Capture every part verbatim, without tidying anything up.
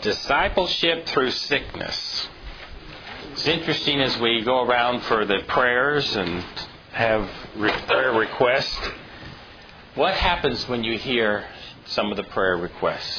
Discipleship through sickness. It's interesting as we go around for the prayers and have prayer requests. What happens when you hear some of the prayer requests?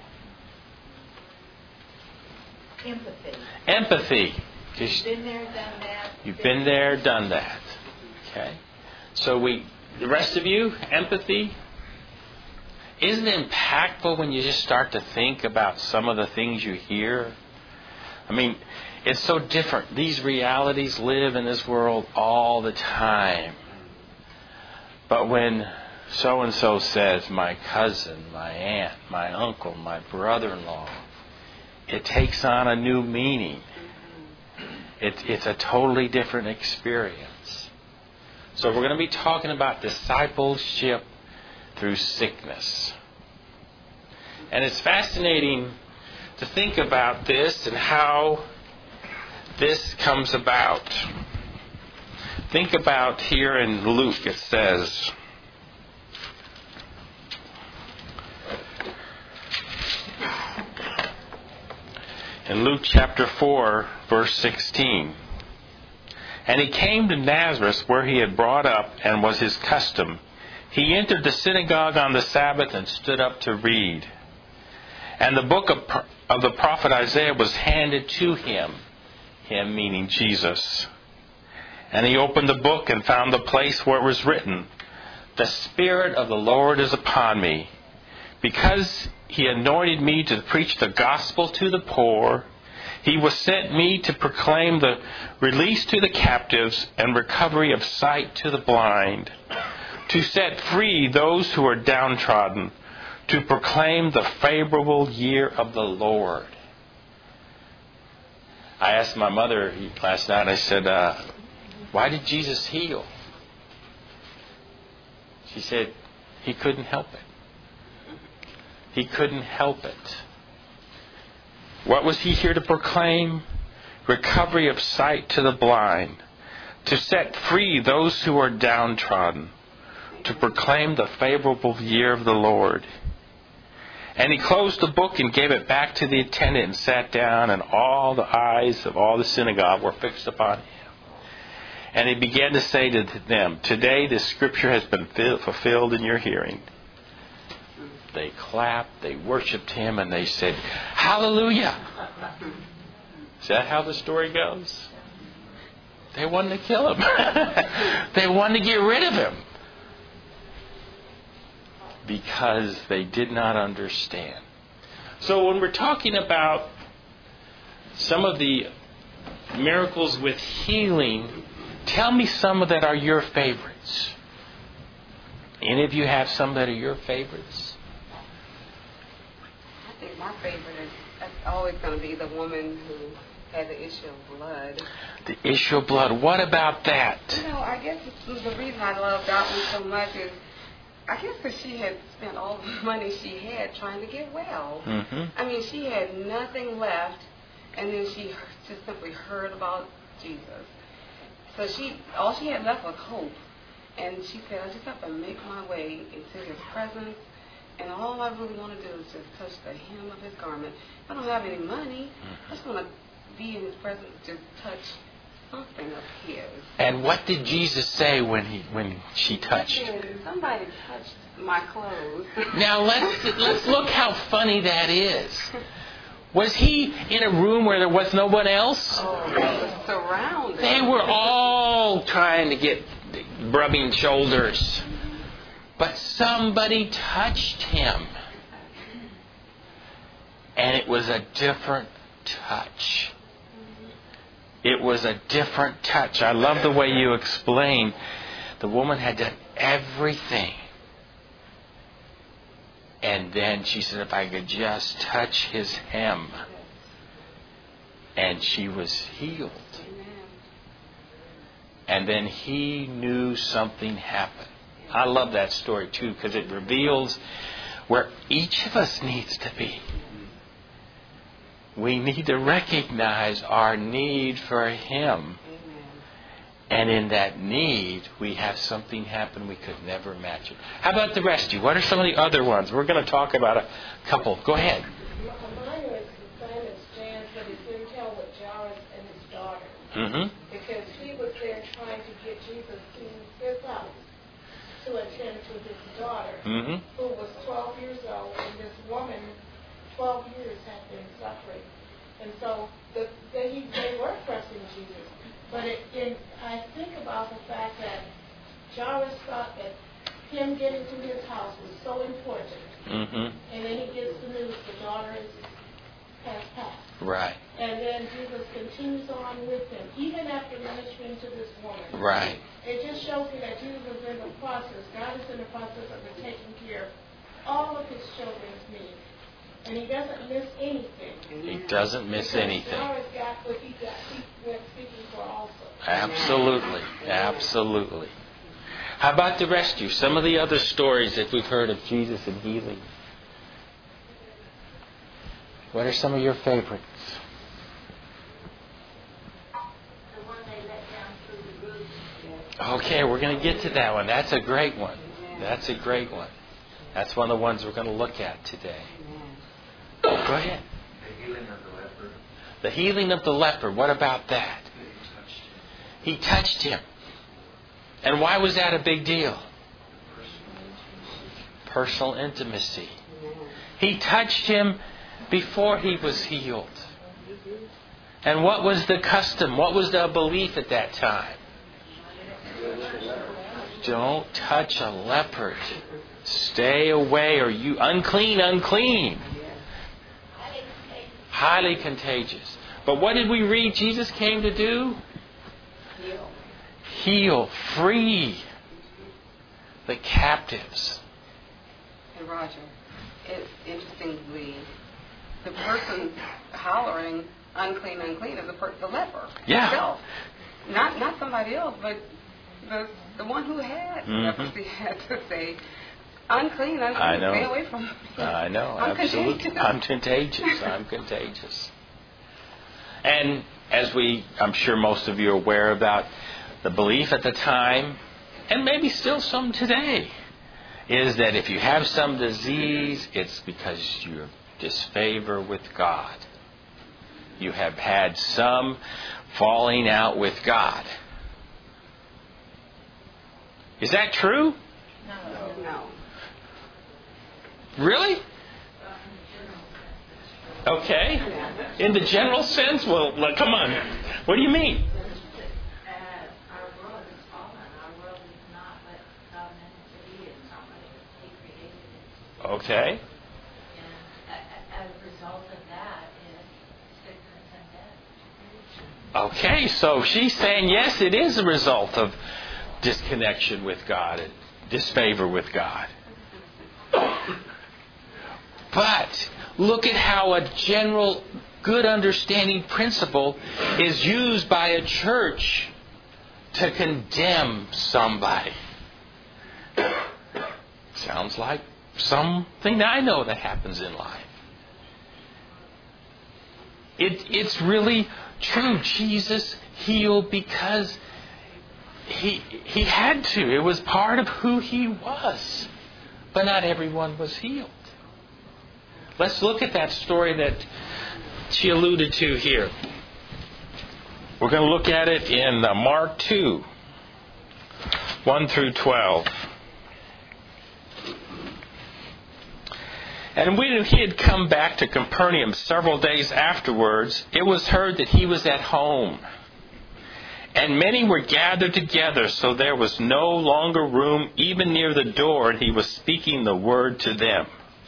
Empathy. Empathy. You've been there, done that. You've been there, done that. Okay. So we, the rest of you, empathy. Isn't it impactful when you just start to think about some of the things you hear? I mean, it's so different. These realities live in this world all the time. But when so-and-so says, my cousin, my aunt, my uncle, my brother-in-law, it takes on a new meaning. It, it's a totally different experience. So we're going to be talking about discipleship through sickness. And it's fascinating to think about this and how this comes about. Think about here in Luke, it says, in Luke chapter four, verse sixteen, and he came to Nazareth where he had brought up and was his custom. He entered the synagogue on the Sabbath and stood up to read. And the book of, of the prophet Isaiah was handed to him, him meaning Jesus. And he opened the book and found the place where it was written, the Spirit of the Lord is upon me, because he anointed me to preach the gospel to the poor. He was sent me to proclaim the release to the captives and recovery of sight to the blind, to set free those who are downtrodden, to proclaim the favorable year of the Lord. I asked my mother last night, I said, uh, why did Jesus heal? She said, he couldn't help it. He couldn't help it. What was he here to proclaim? Recovery of sight to the blind, to set free those who are downtrodden, to proclaim the favorable year of the Lord. And he closed the book and gave it back to the attendant and sat down, and all the eyes of all the synagogue were fixed upon him. And he began to say to them, today this scripture has been fulfilled in your hearing. They clapped, they worshipped him, and they said, hallelujah. Is that how the story goes? They wanted to kill him. They wanted to get rid of him. Because they did not understand. So when we're talking about some of the miracles with healing, tell me some of that are your favorites. Any of you have some that are your favorites? I think my favorite is that's always going to be the woman who had the issue of blood. The issue of blood. What about that? You know, I guess the reason I love Dalton so much is I guess because she had spent all the money she had trying to get well. Mm-hmm. I mean, she had nothing left, and then she just simply heard about Jesus. So she, all she had left was hope. And she said, I just have to make my way into his presence, and all I really want to do is just touch the hem of his garment. I don't have any money. Mm-hmm. I just want to be in his presence, just touch something of his. And what did Jesus say when he when she touched? Somebody touched my clothes. Now let's let's look how funny that is. Was he in a room where there was no one else? Oh, they were surrounded. They were all trying to get rubbing shoulders. But somebody touched him. And it was a different touch. It was a different touch. I love the way you explain. The woman had done everything. And then she said, if I could just touch his hem. And she was healed. And then he knew something happened. I love that story too, because it reveals where each of us needs to be. We need to recognize our need for him. And in that need, we have something happen we could never imagine. How about the rest of you? What are some of the other ones? We're going to talk about a couple. Go ahead. Mine was Simon's Jan's, but he couldn't tell what Jairus and his daughter. Mm-hmm. Because he was there trying to get Jesus to his house to attend to his daughter, Mm-hmm. who was twelve years old, and this woman, twelve years, had been suffering. And so the, they, they were pressing Jesus. But it, it, I think about the fact that Jairus thought that him getting to his house was so important. Mm-hmm. And then he gets the news the daughter is has passed. Right. And then Jesus continues on with him, even after ministering to this woman. Right. It just shows me that Jesus is in the process. God is in the process of taking care of all of his children's needs. And he doesn't miss anything. He doesn't miss because anything. Jairus got what he got, he went speaking for also. Absolutely. Absolutely. How about the rest of you? Some of the other stories that we've heard of Jesus and healing. What are some of your favorites? The one they let down through the roof. Okay, we're going to get to that one. That's a great one. That's a great one. That's one of the ones we're going to look at today. Go ahead. The healing of the leper. The healing of the leper. What about that? He touched him. And why was that a big deal? Personal intimacy. He touched him before he was healed. And what was the custom? What was the belief at that time? Don't touch a leopard. Stay away, or you unclean, unclean. Highly contagious. But what did we read Jesus came to do? Heal. Heal, free the captives. And Roger, it's interestingly, the person hollering unclean, unclean is the, per- the leper Yeah. himself. Not not somebody else, but the the one who had Mhm. leprosy had to say, unclean, unclean, I know. stay away from me. I know, I'm absolutely. contagious. I'm contagious. I'm contagious. And as we, I'm sure most of you are aware about the belief at the time, and maybe still some today, is that if you have some disease, it's because you're disfavor with God. You have had some falling out with God. Is that true? No. Really? Okay. In the general sense? Well, look, come on. What do you mean? Uh, our world is fallen. Our world is not what God meant it to be. It's not what He created it. Okay. And uh, as a result of that is sickness and death. Okay, so she's saying, yes, it is a result of disconnection with God and disfavor with God. But look at how a general good understanding principle is used by a church to condemn somebody. Sounds like something I know that happens in life. It, it's really true. Jesus healed because he, he had to. It was part of who he was. But not everyone was healed. Let's look at that story that she alluded to here. We're going to look at it in uh, Mark two, one through twelve. And when he had come back to Capernaum several days afterwards, it was heard that he was at home. And many were gathered together, so there was no longer room even near the door, and he was speaking the word to them.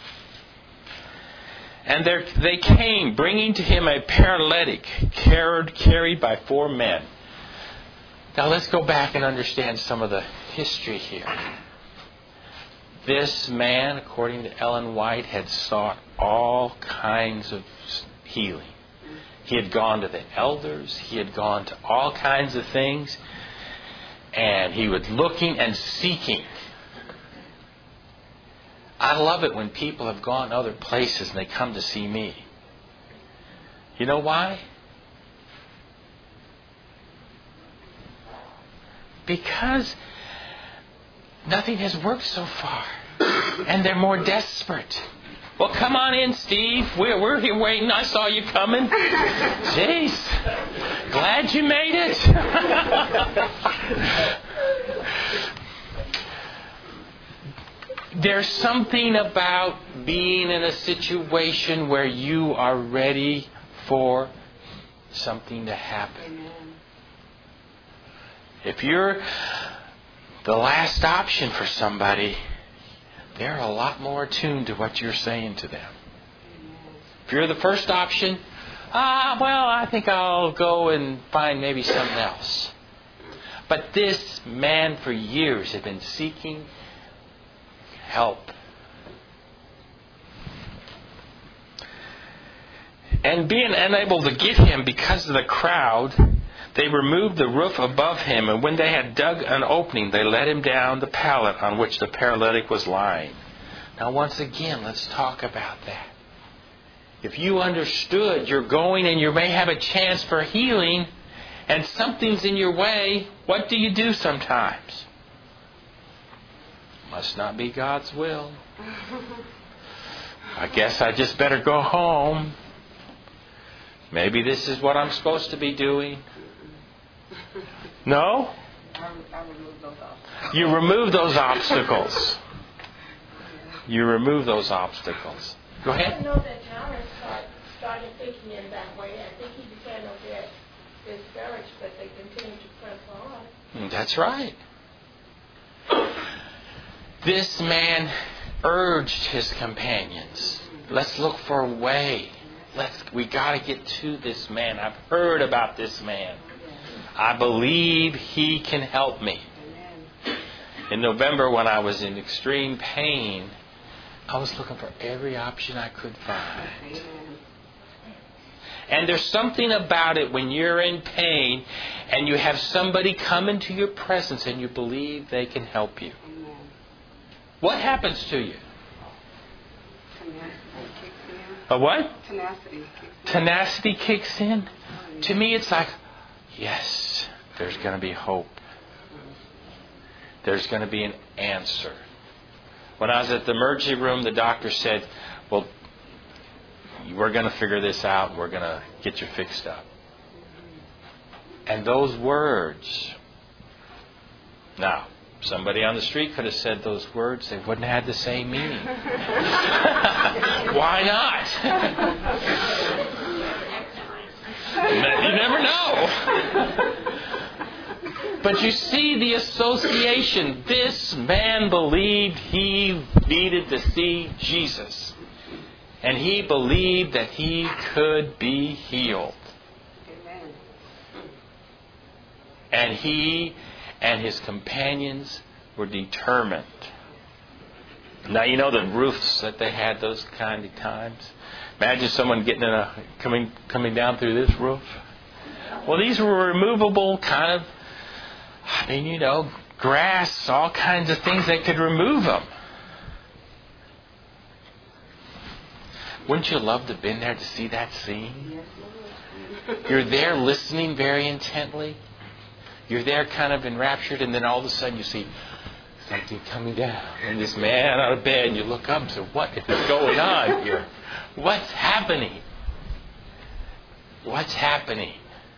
And there they came, bringing to him a paralytic, carried, carried by four men. Now let's go back and understand some of the history here. This man, according to Ellen White, had sought all kinds of healing. He had gone to the elders. He had gone to all kinds of things. And he was looking and seeking. I love it when people have gone other places and they come to see me. You know why? Because nothing has worked so far. And they're more desperate. Well, come on in, Steve. We're, we're here waiting. I saw you coming. Jeez. Glad you made it. There's something about being in a situation where you are ready for something to happen. If you're the last option for somebody, they're a lot more attuned to what you're saying to them. If you're the first option, ah, well, I think I'll go and find maybe something else. But this man for years had been seeking help. And being unable to get him because of the crowd, they removed the roof above him, and when they had dug an opening, they let him down the pallet on which the paralytic was lying. Now, once again, let's talk about that. If you understood you're going and you may have a chance for healing, and something's in your way, what do you do sometimes? Must not be God's will. I guess I just better go home. Maybe this is what I'm supposed to be doing. No? I, I remove those obstacles. You remove those obstacles. You remove those obstacles. Go I ahead. didn't know that John start, started thinking in that way. I think he became a bit discouraged, but they continued to press on. That's right. This man urged his companions, let's look for a way. Let's, we got to get to this man. I've heard about this man. I believe he can help me. In November, when I was in extreme pain, I was looking for every option I could find. And there's something about it when you're in pain and you have somebody come into your presence and you believe they can help you. What happens to you? A what? Tenacity. Tenacity kicks in. To me, it's like, yes, there's going to be hope. There's going to be an answer. When I was at the emergency room, the doctor said, well, we're going to figure this out. We're going to get you fixed up. And those words. Now, somebody on the street could have said those words. They wouldn't have had the same meaning. Why not? You never know. But you see the association. This man believed he needed to see Jesus. And he believed that he could be healed. Amen. And he and his companions were determined. Now, you know the roofs that they had those kind of times? Imagine someone getting in a coming coming down through this roof. Well, these were removable kind of, I mean, you know, grass, all kinds of things that could remove them. Wouldn't you love to have been there to see that scene? You're there listening very intently. You're there kind of enraptured, and then all of a sudden you see something coming down. And this man out of bed, and you look up and say, what is going on here? What's happening? What's happening?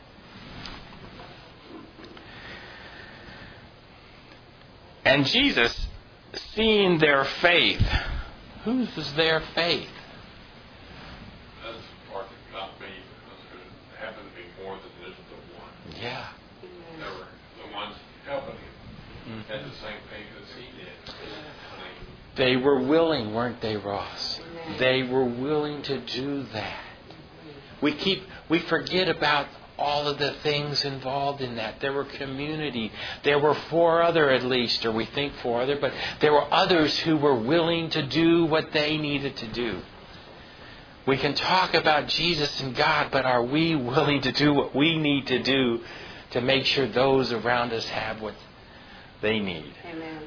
And Jesus, seeing their faith, whose was their faith? That's part that got me, because it happened to be more than just the one. Yeah. They were the ones helping him had the same faith as he did. I mean, They were willing, weren't they, Ross? They were willing to do that. We keep, we forget about all of the things involved in that. There were community. There were four other at least, or we think four other, but there were others who were willing to do what they needed to do. We can talk about Jesus and God, but are we willing to do what we need to do to make sure those around us have what they need? Amen.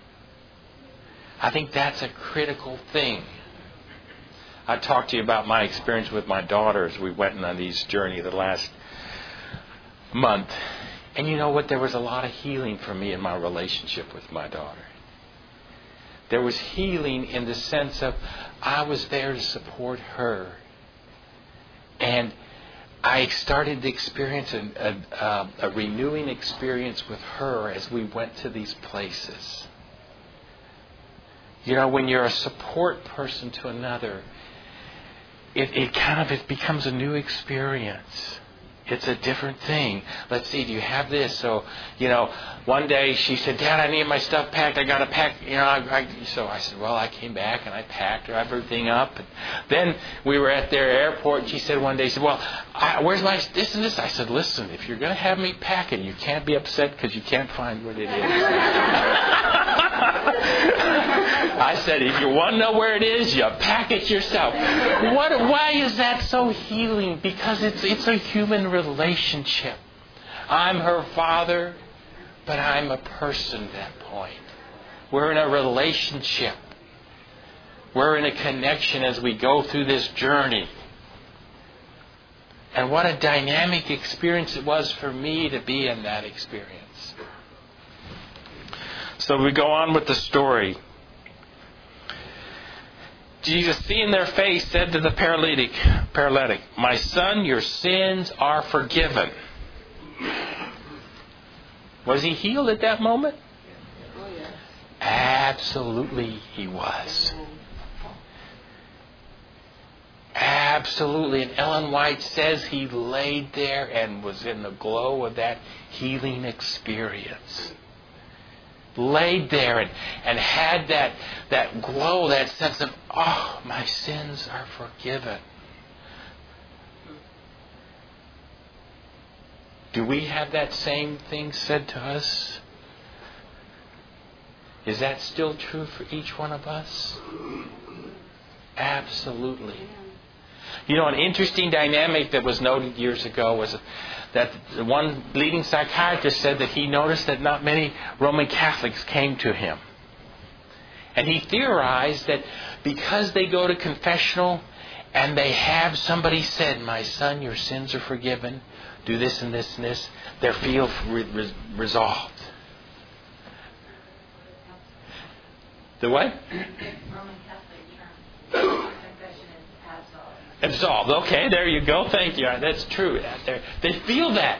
I think that's a critical thing. I talked to you about my experience with my daughters. We went on these journey the last month. And you know what? There was a lot of healing for me in my relationship with my daughter. There was healing in the sense of I was there to support her. And I started to experience a, a, a renewing experience with her as we went to these places. You know, when you're a support person to another, it, it kind of it becomes a new experience. It's a different thing. Let's see, do you have this? So, you know, one day she said, Dad, I need my stuff packed. I got to pack. You know, I, I, so I said, well, I came back and I packed everything up. And then we were at their airport and she said one day, she said, well, I, where's my this and this? I said, listen, if you're going to have me pack it, you can't be upset because you can't find what it is. I said, if you want to know where it is, you pack it yourself. What? Why is that so healing? Because it's it's a human relationship. I'm her father, but I'm a person at that point. We're in a relationship. We're in a connection as we go through this journey. And what a dynamic experience it was for me to be in that experience. So we go on with the story. Jesus, seeing their face, said to the paralytic, paralytic, my son, your sins are forgiven. Was he healed at that moment? Oh, yes. Absolutely he was. Absolutely. And Ellen White says he laid there and was in the glow of that healing experience. Laid there and, and had that, that glow, that sense of, oh, my sins are forgiven. Do we have that same thing said to us? Is that still true for each one of us? Absolutely. You know, an interesting dynamic that was noted years ago was that one leading psychiatrist said that he noticed that not many Roman Catholics came to him. And he theorized that because they go to confessional and they have somebody said, my son, your sins are forgiven, do this and this and this, they feel re- resolved. The what? Roman Catholic term. Confession is absolved. Absolved. Okay, there you go. Thank you. That's true. They feel that.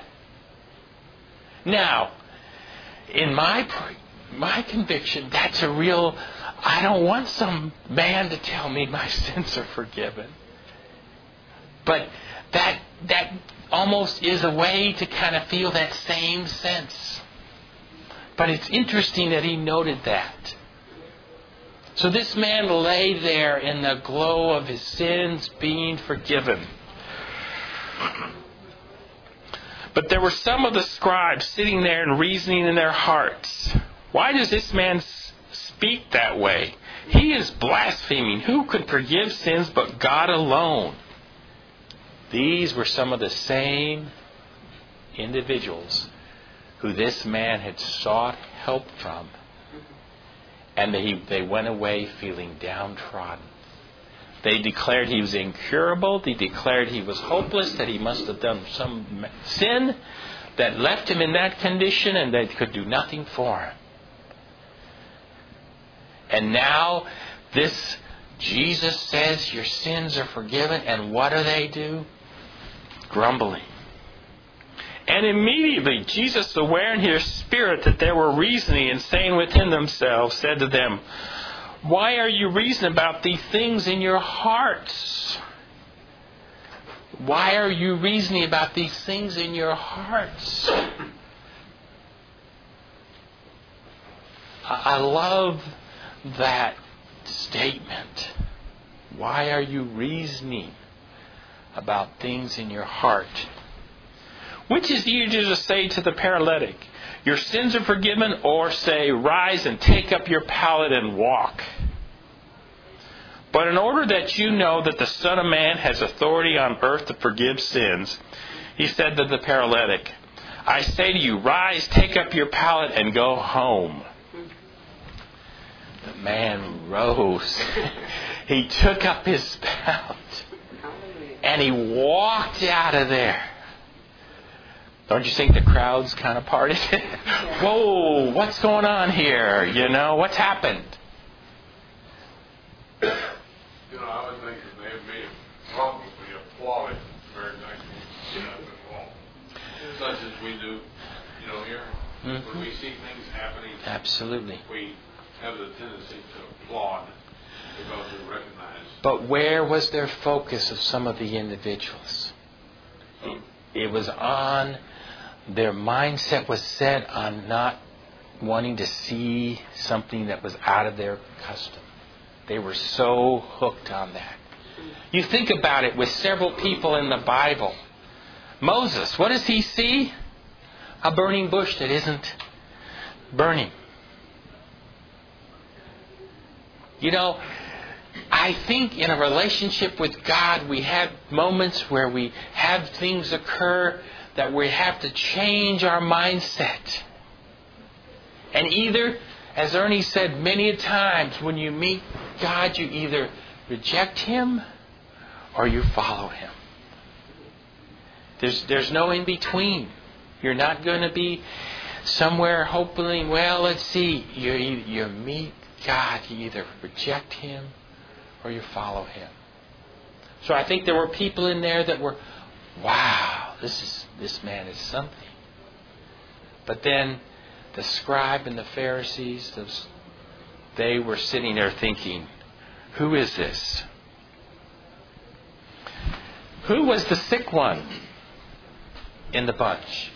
Now, in my my conviction, that's a real... I don't want some man to tell me my sins are forgiven. But that that almost is a way to kind of feel that same sense. But it's interesting that he noted that. So this man lay there in the glow of his sins being forgiven. But there were some of the scribes sitting there and reasoning in their hearts. Why does this man speak that way? He is blaspheming. Who could forgive sins but God alone? These were some of the same individuals who this man had sought help from. And they, they went away feeling downtrodden. They declared he was incurable. They declared he was hopeless, that he must have done some sin that left him in that condition and they could do nothing for him. And now this Jesus says your sins are forgiven, and what do they do? Grumbling. And immediately Jesus, aware in his spirit that they were reasoning and saying within themselves, said to them, why are you reasoning about these things in your hearts? Why are you reasoning about these things in your hearts? I love that statement. Why are you reasoning about things in your heart? Which is easier to say to the paralytic, your sins are forgiven, or say, rise and take up your pallet and walk? But in order that you know that the Son of Man has authority on earth to forgive sins, he said to the paralytic, I say to you, rise, take up your pallet and go home. The man rose. He took up his pallet and he walked out of there. Don't you think the crowds kind of parted? Whoa, what's going on here? You know, what's happened? we do, you know, here. Mm-hmm. When we see things happening, Absolutely. we have the tendency to applaud because we recognize. But where was their focus of some of the individuals? It, it was on, their mindset was set on not wanting to see something that was out of their custom. They were so hooked on that. You think about it with several people in the Bible. Moses, what does he see? A burning bush that isn't burning. You know, I think in a relationship with God, we have moments where we have things occur that we have to change our mindset. And either, as Ernie said many a times, when you meet God, you either reject Him or you follow Him. There's, there's no in between. You're not going to be somewhere hoping, well, let's see. You, you meet God, you either reject Him or you follow Him. So I think there were people in there that were, wow, this is this man is something. But then the scribe and the Pharisees, those, they were sitting there thinking, who is this? Who was the sick one in the bunch?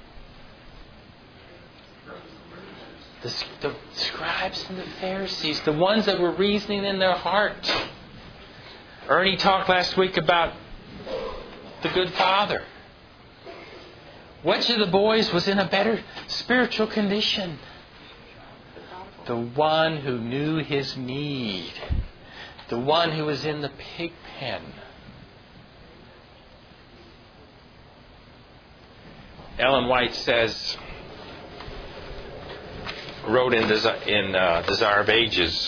The, the scribes and the Pharisees, the ones that were reasoning in their heart. Ernie talked last week about the good father. Which of the boys was in a better spiritual condition? The one who knew his need. The one who was in the pig pen. Ellen White says, wrote in, Desi- in uh, Desire of Ages,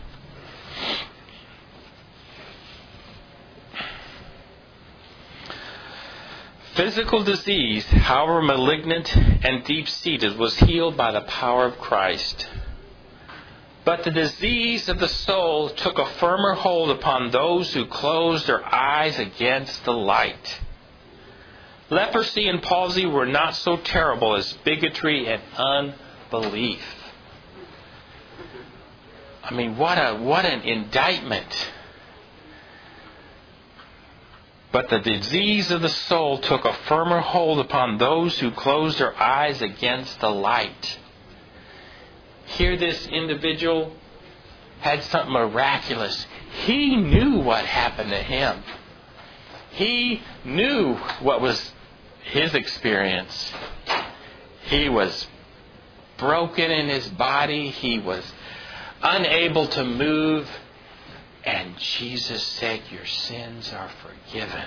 physical disease, however malignant and deep-seated, was healed by the power of Christ. But the disease of the soul took a firmer hold upon those who closed their eyes against the light. Leprosy and palsy were not so terrible as bigotry and unbelief. I mean, what a what an indictment. But the disease of the soul took a firmer hold upon those who closed their eyes against the light. Here this individual had something miraculous. He knew what happened to him. He knew what was his experience. He was broken in his body. He was unable to move. And Jesus said, your sins are forgiven.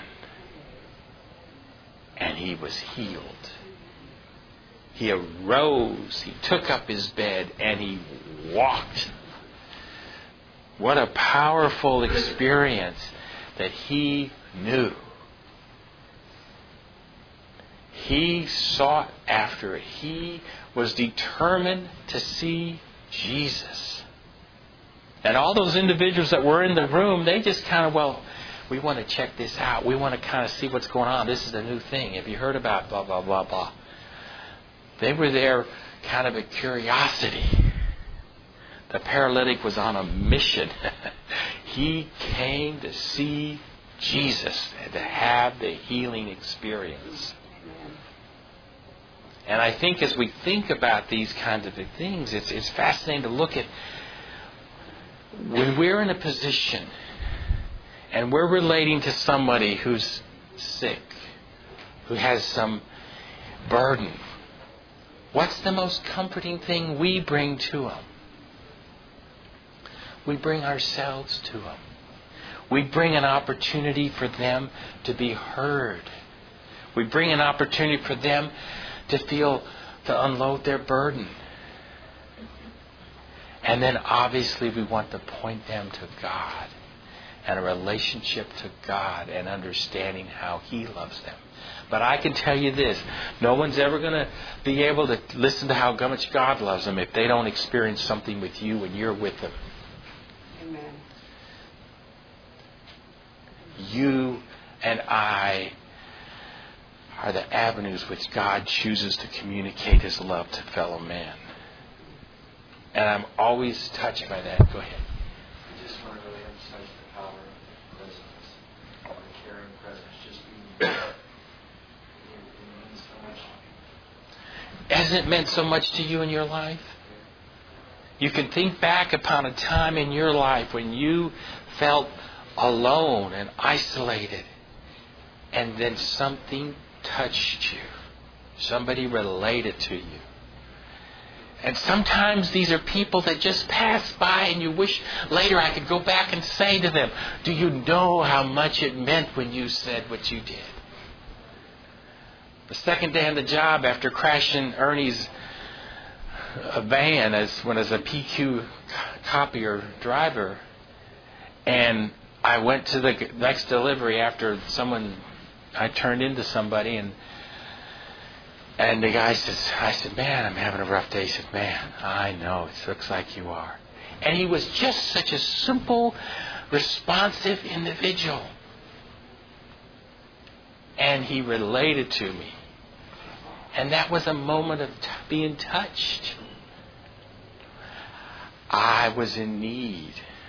And he was healed. He arose, he took up his bed, and he walked. What a powerful experience that he knew. He sought after it. He was determined to see Jesus. And all those individuals that were in the room, they just kind of, well, we want to check this out. We want to kind of see what's going on. This is a new thing. Have you heard about blah, blah, blah, blah? They were there kind of a curiosity. The paralytic was on a mission. He came to see Jesus and to have the healing experience. And I think as we think about these kinds of things, it's, it's fascinating to look at when we're in a position and we're relating to somebody who's sick, who has some burden. What's the most comforting thing we bring to them? We bring ourselves to them. We bring an opportunity for them to be heard. We bring an opportunity for them to feel, to unload their burden. And then obviously we want to point them to God and a relationship to God and understanding how He loves them. But I can tell you this, no one's ever going to be able to listen to how much God loves them if they don't experience something with you when you're with them. Amen. You and I are the avenues which God chooses to communicate His love to fellow man. And I'm always touched by that. Go ahead. I just want to really emphasize the power of presence, or caring presence, just being there. It, it means so much to me. Hasn't it meant so much to you in your life? You can think back upon a time in your life when you felt alone and isolated, and then something touched you. Somebody related to you. And sometimes these are people that just pass by and you wish later I could go back and say to them, do you know how much it meant when you said what you did? The second day on the job after crashing Ernie's van as when as a P Q copier driver, and I went to the next delivery after someone, I turned into somebody, and and the guy says, I said, man, I'm having a rough day. He said, man, I know, it looks like you are. And he was just such a simple, responsive individual. And he related to me. And that was a moment of t- being touched. I was in need.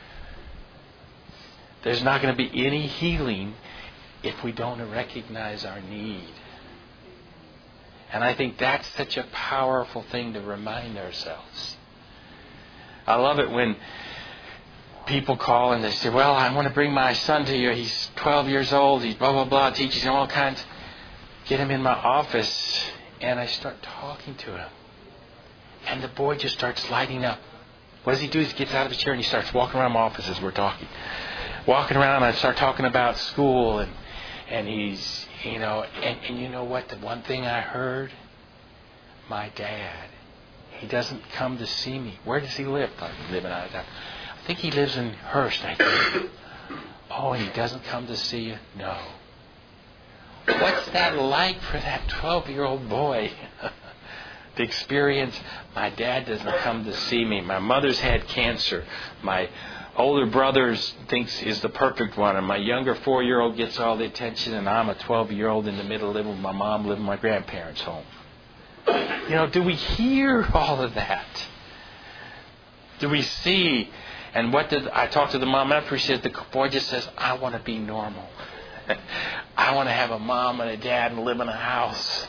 There's not going to be any healing if we don't recognize our need. And I think that's such a powerful thing to remind ourselves. I love it when people call and they say, well, I want to bring my son to you. He's twelve years old. He's blah, blah, blah, teaches him all kinds. Get him in my office. And I start talking to him. And the boy just starts lighting up. What does he do? He gets out of his chair and he starts walking around my office as we're talking. Walking around, and I start talking about school. And, and he's, you know, and, and you know what? The one thing I heard? My dad. He doesn't come to see me. Where does he live? I'm living out of town. I think he lives in Hearst, I think. Oh, and he doesn't come to see you? No. What's that like for that twelve-year-old boy? The experience, my dad doesn't come to see me. My mother's had cancer. My older brother thinks is the perfect one. And my younger four-year-old gets all the attention. And I'm a twelve-year-old in the middle living with my mom, living in my grandparents' home. You know, do we hear all of that? Do we see? And what did I talked to the mom after? She says, the boy just says, I want to be normal. I want to have a mom and a dad and live in a house.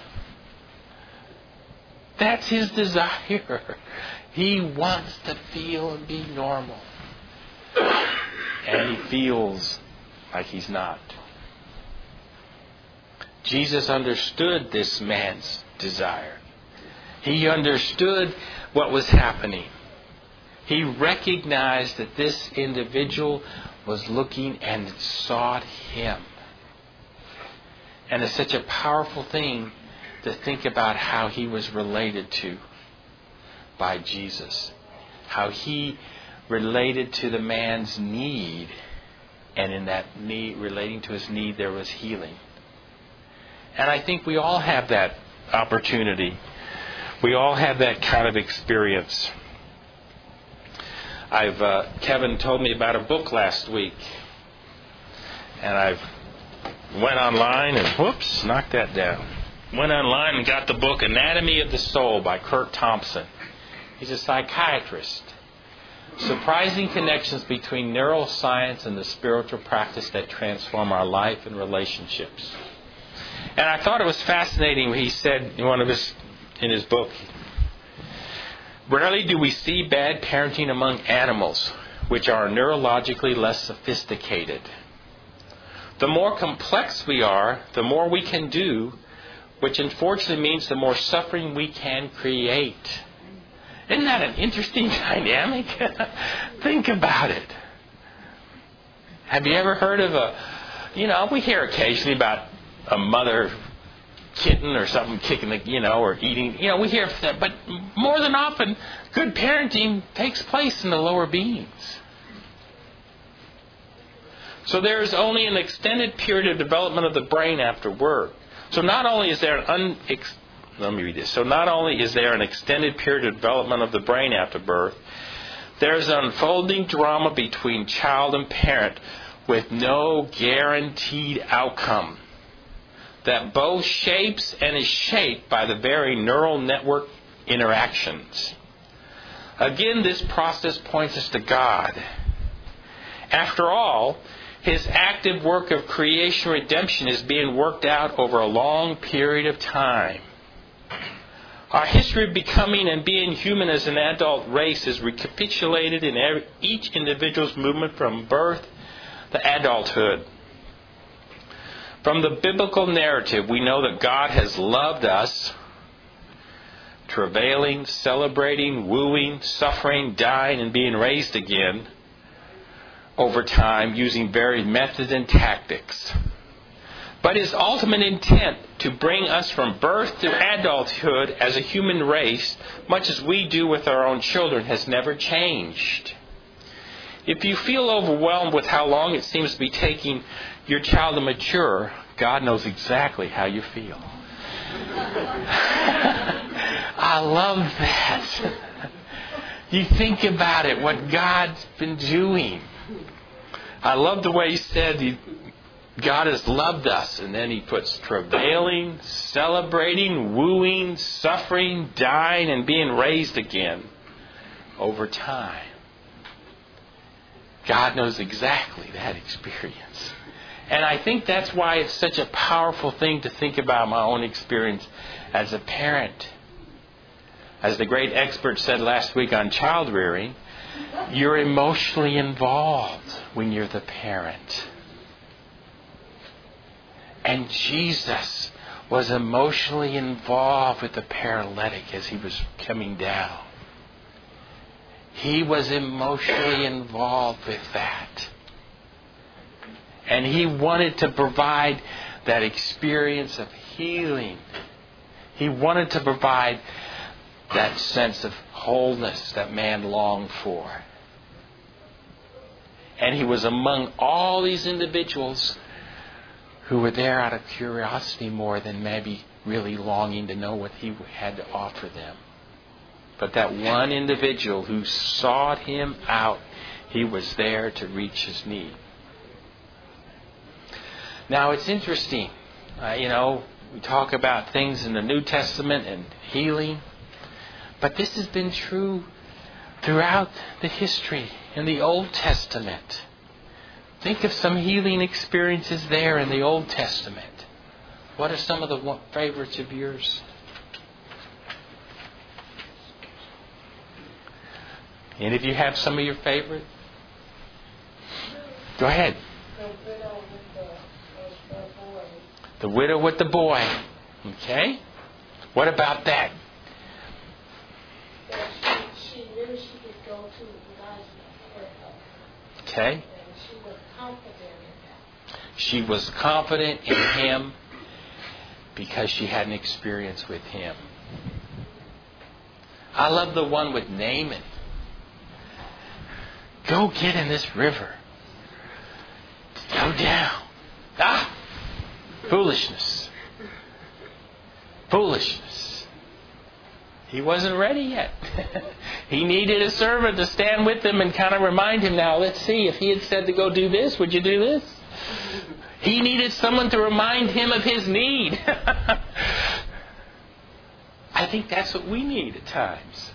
That's his desire. He wants to feel and be normal. And he feels like he's not. Jesus understood this man's desire. He understood what was happening. He recognized that this individual was looking and sought him. And it's such a powerful thing to think about how he was related to by Jesus. How he related to the man's need. And in that need, relating to his need, there was healing. And I think we all have that opportunity. We all have that kind of experience. I've uh, Kevin told me about a book last week. And I've went online and, whoops, knocked that down. Went online and got the book Anatomy of the Soul by Kurt Thompson. He's a psychiatrist. Surprising connections between neuroscience and the spiritual practice that transform our life and relationships. And I thought it was fascinating what he said in one of his in his book. Rarely do we see bad parenting among animals, which are neurologically less sophisticated. The more complex we are, the more we can do, which unfortunately means the more suffering we can create. Isn't that an interesting dynamic? Think about it. Have you ever heard of a, you know, we hear occasionally about a mother kitten or something kicking the, you know, or eating, you know, we hear that, but more than often, good parenting takes place in the lower beings. So there is only an extended period of development of the brain after birth. So not only is there an un, ex, let me read this. So not only is there an extended period of development of the brain after birth, there is an unfolding drama between child and parent with no guaranteed outcome. that both shapes and is shaped by the very neural network interactions. Again, this process points us to God. After all, His active work of creation redemption is being worked out over a long period of time. Our history of becoming and being human as an adult race is recapitulated in every, each individual's movement from birth to adulthood. From the biblical narrative, we know that God has loved us, travailing, celebrating, wooing, suffering, dying, and being raised again over time using varied methods and tactics. But His ultimate intent to bring us from birth to adulthood as a human race, much as we do with our own children, has never changed. If you feel overwhelmed with how long it seems to be taking your child to mature, God knows exactly how you feel. I love that. You think about it, what God's been doing. I love the way He said he, God has loved us. And then He puts travailing, celebrating, wooing, suffering, dying, and being raised again over time. God knows exactly that experience. And I think that's why it's such a powerful thing to think about my own experience as a parent. As the great expert said last week on child rearing, you're emotionally involved when you're the parent. And Jesus was emotionally involved with the paralytic as he was coming down. He was emotionally involved with that. And He wanted to provide that experience of healing. He wanted to provide that sense of wholeness that man longed for. And He was among all these individuals who were there out of curiosity more than maybe really longing to know what He had to offer them. But that one individual who sought Him out, He was there to reach his need. Now it's interesting, uh, you know, we talk about things in the New Testament and healing, but this has been true throughout the history in the Old Testament. Think of some healing experiences there in the Old Testament. What are some of the favorites of yours? Any of you have some of your favorite? Go ahead. The widow with the boy. Okay. What about that? That she, she knew she could go to Elijah for help. Okay. And she was confident in that. She was confident in him because she had an experience with him. I love the one with Naaman. Go get in this river. Go down. Ah! Foolishness. Foolishness. He wasn't ready yet. He needed a servant to stand with him and kind of remind him, now let's see, if he had said to go do this, would you do this? He needed someone to remind him of his need. I think that's what we need at times.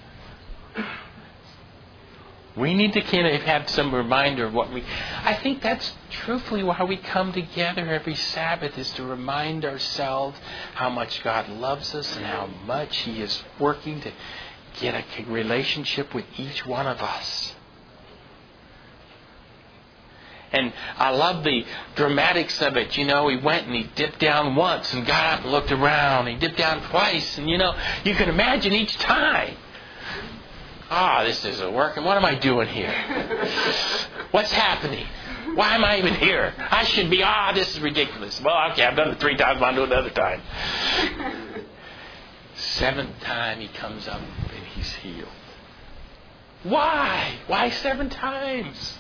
We need to kind of have some reminder of what we... I think that's truthfully why we come together every Sabbath, is to remind ourselves how much God loves us and how much He is working to get a relationship with each one of us. And I love the dramatics of it. You know, he went and he dipped down once and got up and looked around. He dipped down twice. And, you know, you can imagine each time. Ah, this isn't working. What am I doing here? What's happening? Why am I even here? I should be, ah, this is ridiculous. Well, okay, I've done it three times. I'll do it another time. Seventh time he comes up and he's healed. Why? Why seven times?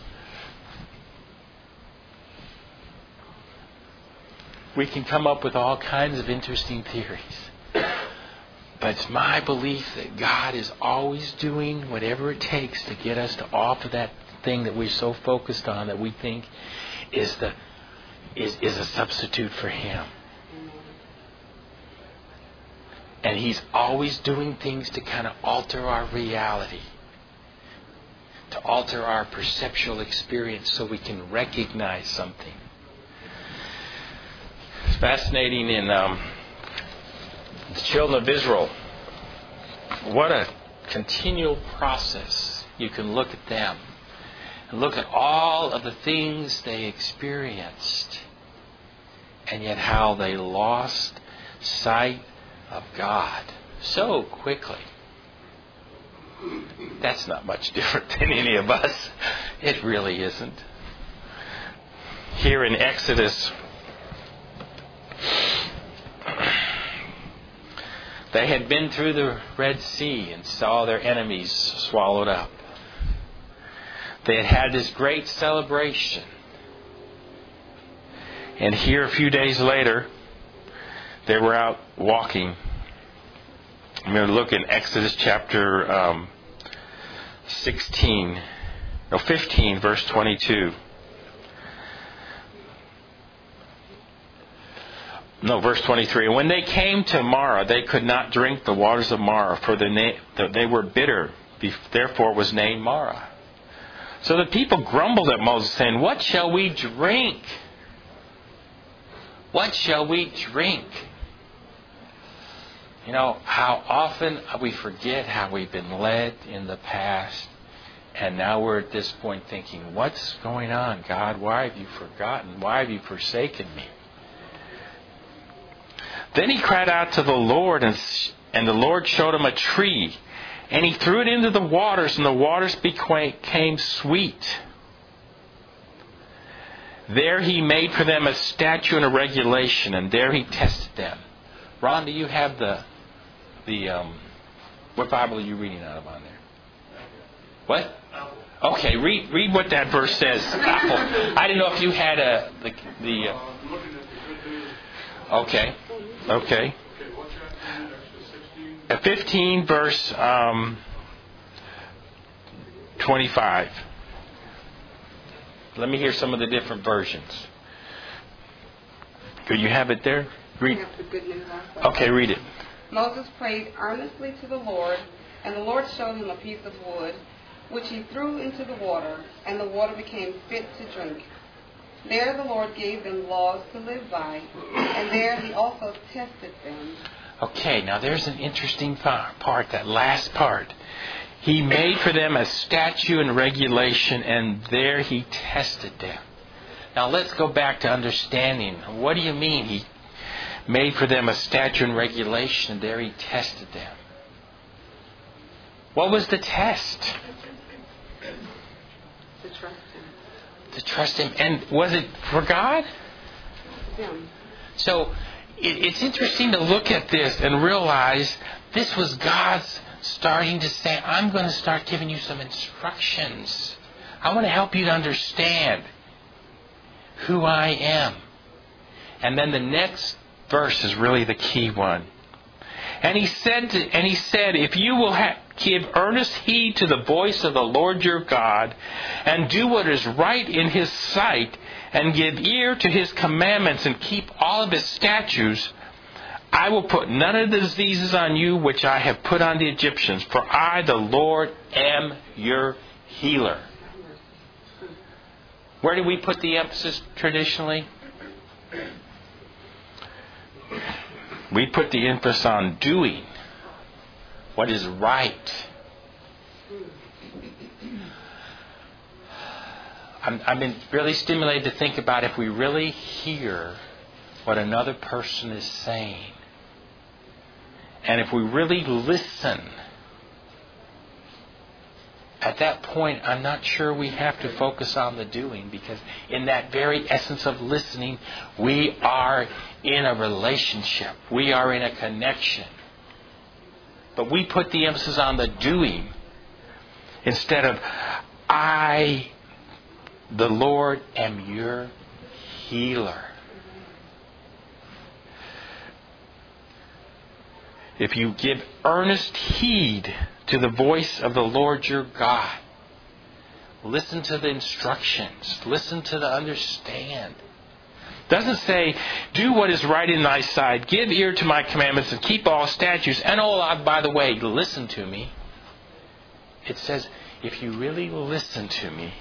We can come up with all kinds of interesting theories. But it's my belief that God is always doing whatever it takes to get us to offer that thing that we're so focused on that we think is the is, is a substitute for Him. And He's always doing things to kind of alter our reality, to alter our perceptual experience so we can recognize something. It's fascinating in um, the children of Israel. What a continual process. You can look at them and look at all of the things they experienced, and yet how they lost sight of God so quickly. That's not much different than any of us. It really isn't. Here in Exodus, they had been through the Red Sea and saw their enemies swallowed up. They had had this great celebration. And here a few days later, they were out walking. I'm going to look in Exodus chapter um, sixteen, no, fifteen, verse twenty-two. No, verse twenty-three. And when they came to Marah, they could not drink the waters of Marah, for the na- they were bitter. Therefore was named Marah. So the people grumbled at Moses, saying, "What shall we drink? What shall we drink?" You know, how often we forget how we've been led in the past, and now we're at this point thinking, what's going on, God? Why have you forgotten? Why have you forsaken me? Then he cried out to the Lord, and, and the Lord showed him a tree, and he threw it into the waters, and the waters became sweet. There he made for them a statute and a regulation, and there he tested them. Ron, do you have the the um, what Bible are you reading out of on there? What? Okay, read read what that verse says. Apple. I didn't know if you had a the the. Uh, okay, okay. At fifteen, verse um, twenty-five. Let me hear some of the different versions. Do you have it there? Read. I have the Good News also. Okay, read it. Moses prayed earnestly to the Lord, and the Lord showed him a piece of wood, which he threw into the water, and the water became fit to drink. There the Lord gave them laws to live by, and there he also tested them. Okay, now there's an interesting part, that last part. He made for them a statute and regulation, and there he tested them. Now let's go back to understanding. What do you mean he made for them a statute and regulation, and there he tested them? What was the test? To trust him. To trust him. And was it for God? Him. So it, it's interesting to look at this and realize this was God's starting to say, I'm going to start giving you some instructions. I want to help you to understand who I am. And then the next verse is really the key one. And he said, to, and he said, if you will ha- give earnest heed to the voice of the Lord your God, and do what is right in His sight, and give ear to His commandments, and keep all of His statutes, I will put none of the diseases on you which I have put on the Egyptians, for I, the Lord, am your healer. Where do we put the emphasis traditionally? We put the emphasis on doing what is right. I'm, I've been really stimulated to think about if we really hear what another person is saying, and if we really listen, at that point, I'm not sure we have to focus on the doing, because in that very essence of listening, we are in a relationship. We are in a connection. But we put the emphasis on the doing instead of, I, the Lord, am your healer. If you give earnest heed to the voice of the Lord your God, listen to the instructions, listen to the understand. Doesn't say, do what is right in thy sight, give ear to my commandments, and keep all statutes. And oh, by the way, listen to me. It says, if you really listen to me,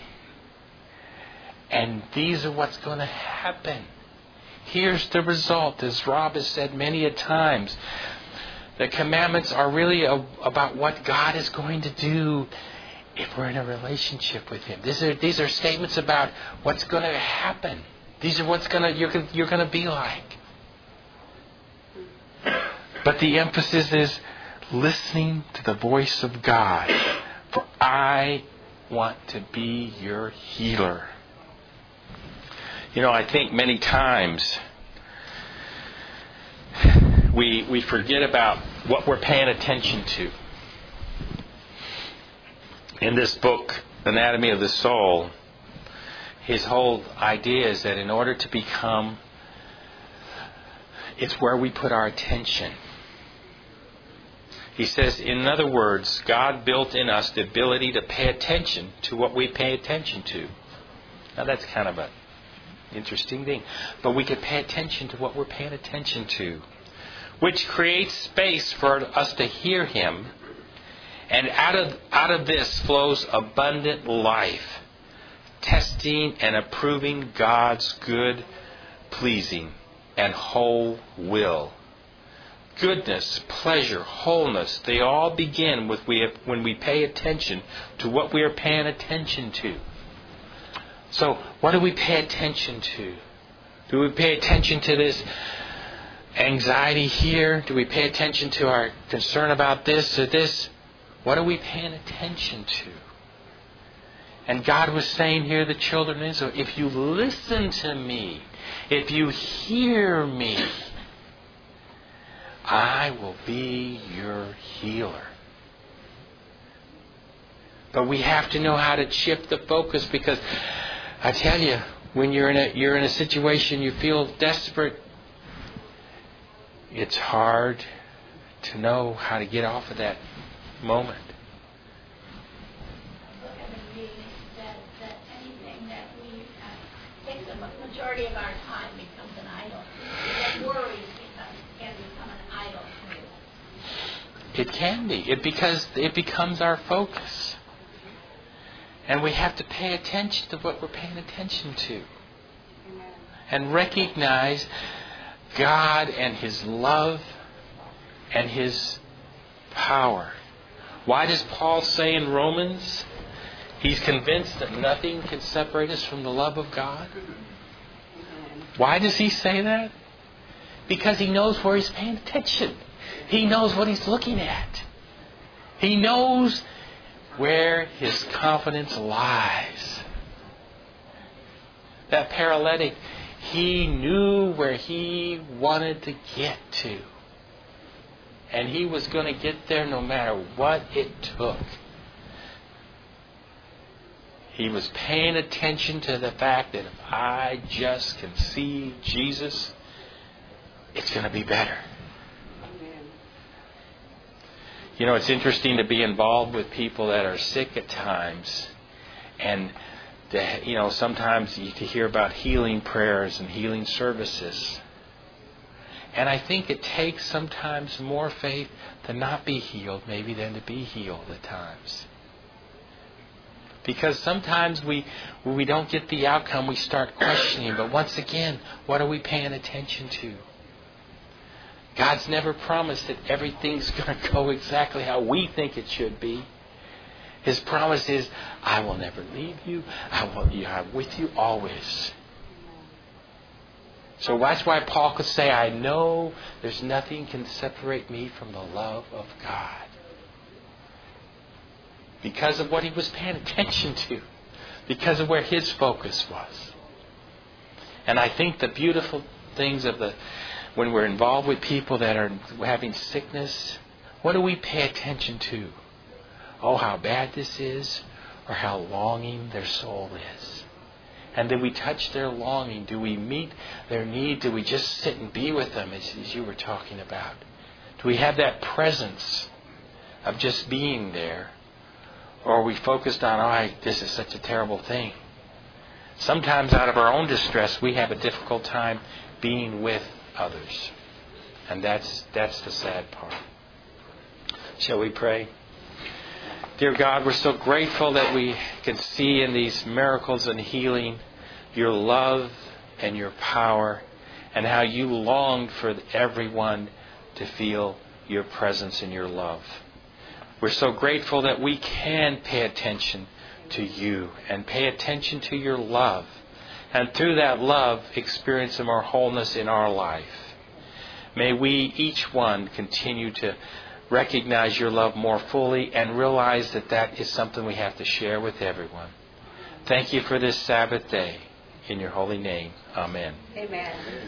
and these are what's going to happen. Here's the result, as Rob has said many a times. The commandments are really a, about what God is going to do if we're in a relationship with Him. These are these are statements about what's going to happen. These are what's going to you're you're going to be like. But the emphasis is listening to the voice of God. For I want to be your healer. You know, I think many times we we forget about what we're paying attention to. In this book, Anatomy of the Soul, his whole idea is that in order to become, it's where we put our attention. He says, in other words, God built in us the ability to pay attention to what we pay attention to. Now that's kind of an interesting thing. But we could pay attention to what we're paying attention to, which creates space for us to hear Him. And out of out of this flows abundant life, testing and approving God's good, pleasing, and whole will. Goodness, pleasure, wholeness, they all begin with we have, when we pay attention to what we are paying attention to. So, what do we pay attention to? Do we pay attention to this anxiety here? Do we pay attention to our concern about this or this? What are we paying attention to? And God was saying here, the children of Israel, if you listen to me, if you hear me, I will be your healer. But we have to know how to shift the focus, because I tell you, when you're in a you're in a situation you feel desperate, it's hard to know how to get off of that moment. Look at the reading that that anything that we uh, take the majority of our time becomes an idol. That worries become, can become an idol to you. It can be. It because it becomes our focus. And we have to pay attention to what we're paying attention to. And recognize God and His love and His power. Why does Paul say in Romans, he's convinced that nothing can separate us from the love of God? Why does he say that? Because he knows where he's paying attention. He knows what he's looking at. He knows where his confidence lies. That paralytic, he knew where he wanted to get to. And he was going to get there no matter what it took. He was paying attention to the fact that if I just can see Jesus, it's going to be better. You know, it's interesting to be involved with people that are sick at times. And, to, you know, sometimes you to hear about healing prayers and healing services. And I think it takes sometimes more faith to not be healed maybe than to be healed at times. Because sometimes we, when we don't get the outcome, we start questioning. But once again, what are we paying attention to? God's never promised that everything's going to go exactly how we think it should be. His promise is, I will never leave you. I will be with you always. So that's why Paul could say, I know there's nothing can separate me from the love of God. Because of what he was paying attention to. Because of where his focus was. And I think the beautiful things of the, when we're involved with people that are having sickness, what do we pay attention to? Oh, how bad this is, or how longing their soul is. And do we touch their longing? Do we meet their need? Do we just sit and be with them, as, as you were talking about? Do we have that presence of just being there? Or are we focused on, oh, I, this is such a terrible thing? Sometimes out of our own distress, we have a difficult time being with others. And that's that's the sad part. Shall we pray? Dear God, we're so grateful that we can see in these miracles and healing your love and your power, and how you longed for everyone to feel your presence and your love. We're so grateful that we can pay attention to you and pay attention to your love, and through that love experience a more wholeness in our life. May we, each one, continue to recognize your love more fully and realize that that is something we have to share with everyone. Thank you for this Sabbath day. In your holy name, amen. Amen.